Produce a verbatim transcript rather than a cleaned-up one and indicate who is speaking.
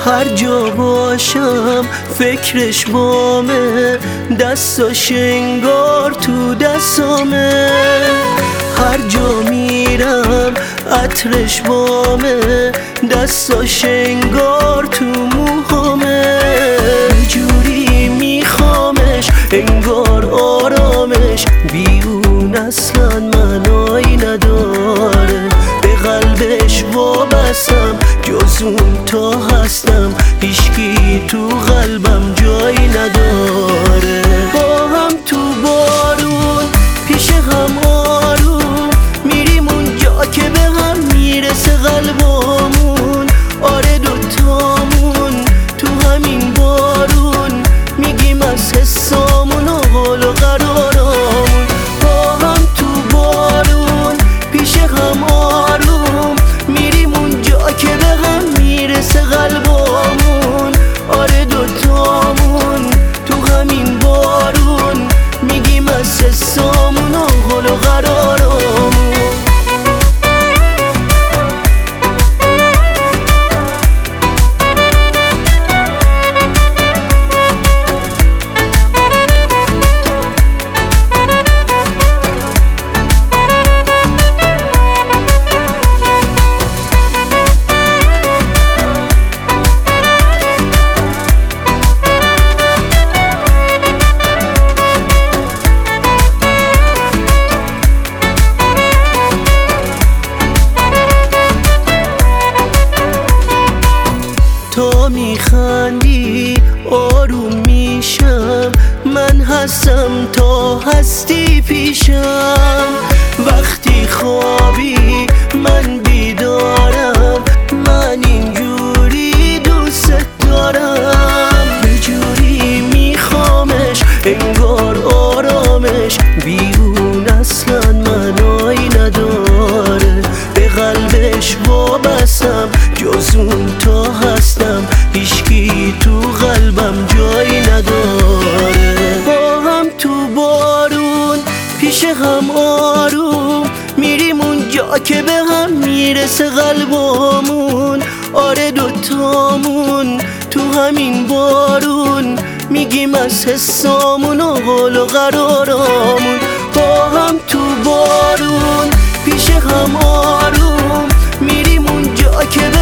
Speaker 1: هر جا باشم فکرش بامه، دستاش انگار تو دستامه. هر جا میرم عطرش بامه، دستاش انگار تو موهامه. یه جوری میخوامش انگار آرامش، بی اون اصلا معنایی نداره. به قلبش وابستم جز اون تا هستم، هیچکی تو قلبم جایی نداره. با هم تو بارون پیش هم آروم میریم اونجا که به هم میرسه قلبامون. آره دوتامون تو همین بارون میگیم از حسامون و حال و قرارامون. با هم تو بارون پیش هم آروم میریم اونجا که به هم میرسه قلبامون. آره دوتامون تو همین بارون میگیم از حسامون و حال و قرارامون. تا میخندی آروم میشم، من هستم تا هستی پیشم. وقتی خوابی من بیدارم، من اینجوری دوست دارم. یه جوری میخوامش انگار آرامش، بی اون اصلا معنایی نداره. به قلبش وابستم جز اون تا هستم، هیچکی تو قلبم جایی نداره. با هم تو بارون پیش هم آروم میریم اونجا که به هم میرسه قلبامون. آره دوتامون تو همین بارون میگیم از حسامون و حال و قرارامون. با هم تو بارون پیش هم آروم میریم اونجا که